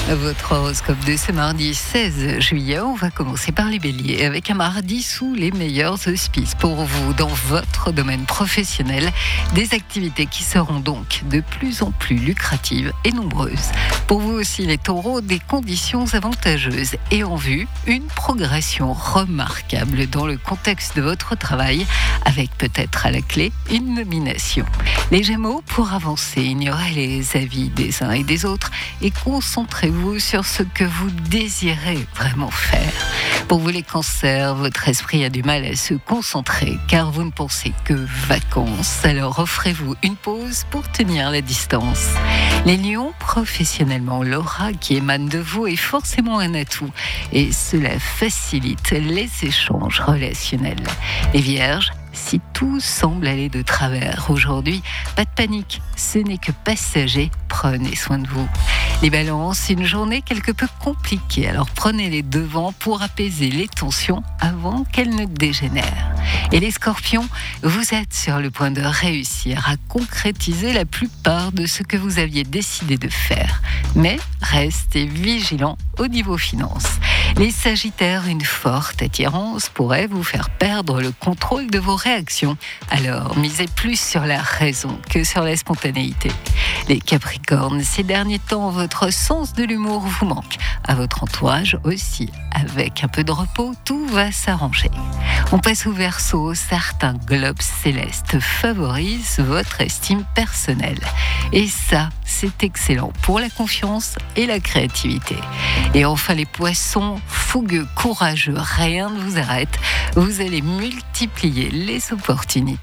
Votre horoscope de ce mardi 16 juillet, on va commencer par les béliers avec un mardi sous les meilleurs auspices pour vous dans votre domaine professionnel. Des activités qui seront donc de plus en plus lucratives et nombreuses. Pour vous aussi les taureaux, des conditions avantageuses et en vue, une progression remarquable dans le contexte de votre travail avec peut-être à la clé une nomination. Les gémeaux, pour avancer, ignorez les avis des uns et des autres et concentrez-vous sur ce que vous désirez vraiment faire. Pour vous les cancers, votre esprit a du mal à se concentrer car vous ne pensez que vacances. Alors offrez-vous une pause pour tenir la distance. Les lions, professionnellement, l'aura qui émane de vous est forcément un atout et cela facilite les échanges relationnels. Les vierges, si tout semble aller de travers aujourd'hui, pas de panique, ce n'est que passager, prenez soin de vous. Les balances, une journée quelque peu compliquée, alors prenez les devants pour apaiser les tensions avant qu'elles ne dégénèrent. Et les scorpions, vous êtes sur le point de réussir à concrétiser la plupart de ce que vous aviez décidé de faire. Mais restez vigilants au niveau finance. Les sagittaires, une forte attirance pourrait vous faire perdre le contrôle de vos réactions. Alors, misez plus sur la raison que sur la spontanéité. Les capricornes, ces derniers temps, votre sens de l'humour vous manque. À votre entourage aussi. Avec un peu de repos, tout va s'arranger. On passe au Verseau, certains globes célestes favorisent votre estime personnelle. Et ça, c'est excellent pour la confiance et la créativité. Et enfin les poissons, fougueux, courageux, rien ne vous arrête. Vous allez multiplier les opportunités.